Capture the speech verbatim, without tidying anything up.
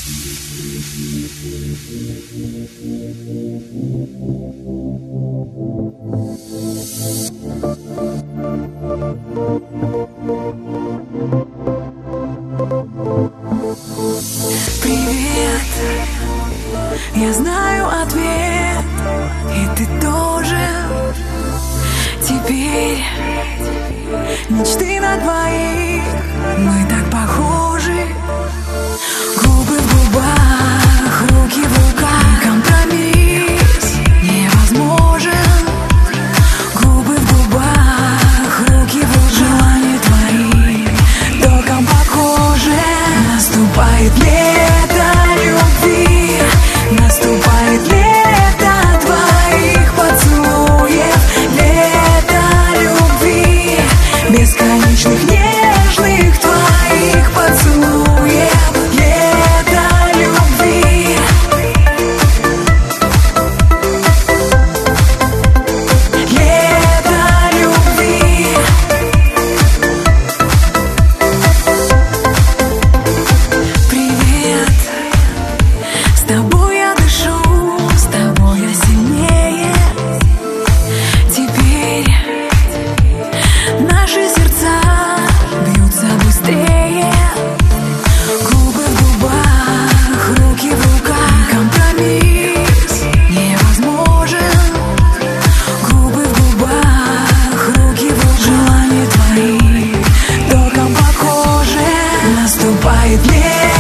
Привет, я знаю ответ, и ты тоже. Теперь мечты на двоих, мы так похожи. Губы в губах, руки в руках, компромисс невозможен. Губы в губах, руки в руках, желания твои током по коже. Наступает лето любви, наступает лето твоих поцелуев, лето любви, бесконечных нежных твоих поцелуев, лето любви. Лето любви. Привет, с тобой я дышу, с тобой я сильнее. Теперь наши сердца бьются быстрее. Губы в губах, руки в руках, компромисс невозможен. Губы в губах, руки в руках, желания твои током по коже. Наступает лето.